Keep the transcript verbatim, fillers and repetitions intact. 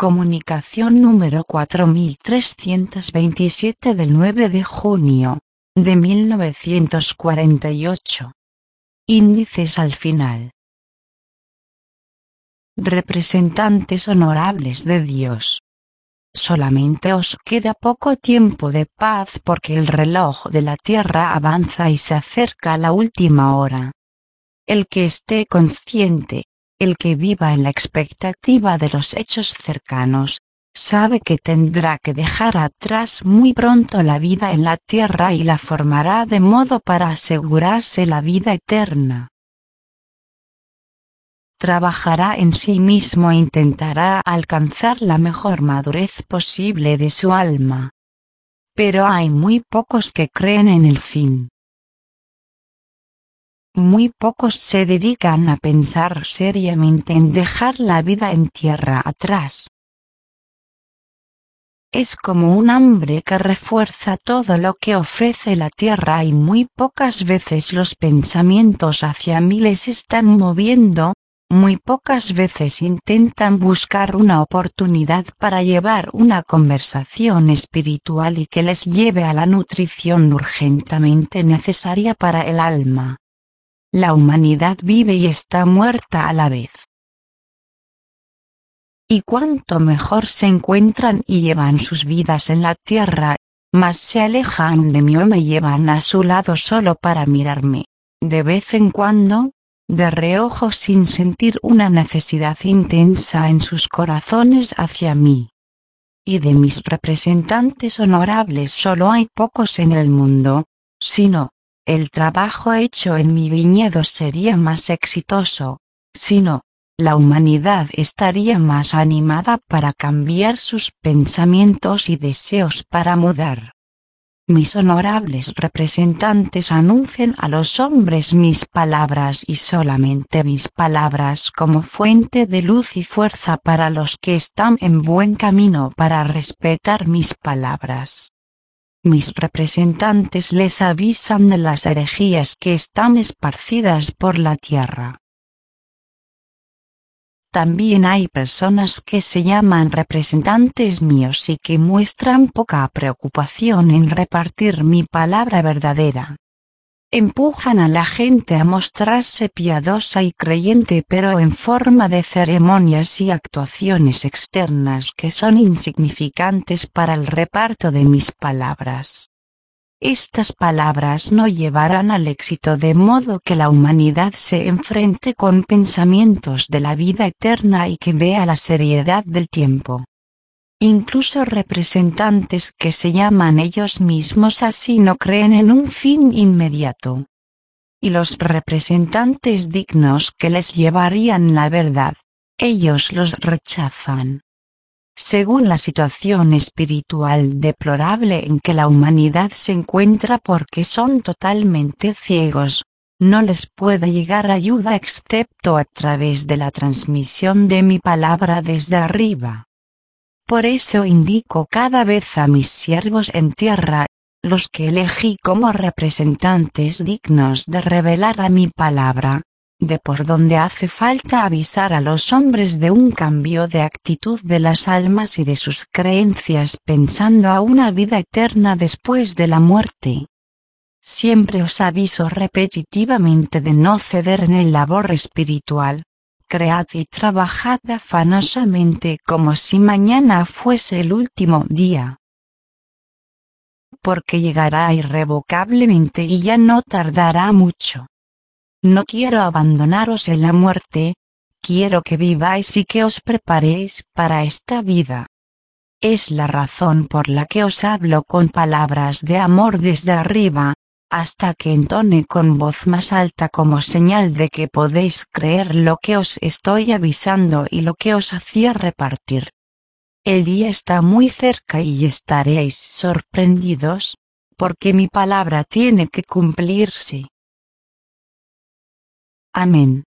Comunicación número cuatro mil trescientos veintisiete del nueve de junio de mil novecientos cuarenta y ocho. Índices al final. Representantes honorables de Dios. Solamente os queda poco tiempo de paz porque el reloj de la tierra avanza y se acerca la última hora. El que esté consciente, el que viva en la expectativa de los hechos cercanos, sabe que tendrá que dejar atrás muy pronto la vida en la tierra y la formará de modo para asegurarse la vida eterna. Trabajará en sí mismo e intentará alcanzar la mejor madurez posible de su alma. Pero hay muy pocos que creen en el fin. Muy pocos se dedican a pensar seriamente en dejar la vida en tierra atrás. Es como un hambre que refuerza todo lo que ofrece la tierra y muy pocas veces los pensamientos hacia mí les están moviendo, muy pocas veces intentan buscar una oportunidad para llevar una conversación espiritual y que les lleve a la nutrición urgentemente necesaria para el alma. La humanidad vive y está muerta a la vez. Y cuanto mejor se encuentran y llevan sus vidas en la tierra, más se alejan de mí o me llevan a su lado solo para mirarme, de vez en cuando, de reojo sin sentir una necesidad intensa en sus corazones hacia mí. Y de mis representantes honorables solo hay pocos en el mundo, sino, el trabajo hecho en mi viñedo sería más exitoso, sino, la humanidad estaría más animada para cambiar sus pensamientos y deseos para mudar. Mis honorables representantes anuncian a los hombres mis palabras y solamente mis palabras como fuente de luz y fuerza para los que están en buen camino para respetar mis palabras. Mis representantes les avisan de las herejías que están esparcidas por la tierra. También hay personas que se llaman representantes míos y que muestran poca preocupación en repartir mi palabra verdadera. Empujan a la gente a mostrarse piadosa y creyente pero en forma de ceremonias y actuaciones externas que son insignificantes para el reparto de mis palabras. Estas palabras no llevarán al éxito de modo que la humanidad se enfrente con pensamientos de la vida eterna y que vea la seriedad del tiempo. Incluso representantes que se llaman ellos mismos así no creen en un fin inmediato. Y los representantes dignos que les llevarían la verdad, ellos los rechazan. Según la situación espiritual deplorable en que la humanidad se encuentra porque son totalmente ciegos, no les puede llegar ayuda excepto a través de la transmisión de mi palabra desde arriba. Por eso indico cada vez a mis siervos en tierra, los que elegí como representantes dignos de revelar a mi palabra, de por donde hace falta avisar a los hombres de un cambio de actitud de las almas y de sus creencias pensando a una vida eterna después de la muerte. Siempre os aviso repetitivamente de no ceder en el labor espiritual. Cread y trabajad afanosamente como si mañana fuese el último día. Porque llegará irrevocablemente y ya no tardará mucho. No quiero abandonaros en la muerte, quiero que viváis y que os preparéis para esta vida. Es la razón por la que os hablo con palabras de amor desde arriba, hasta que entone con voz más alta como señal de que podéis creer lo que os estoy avisando y lo que os hacía repartir. El día está muy cerca y estaréis sorprendidos, porque mi palabra tiene que cumplirse. Amén.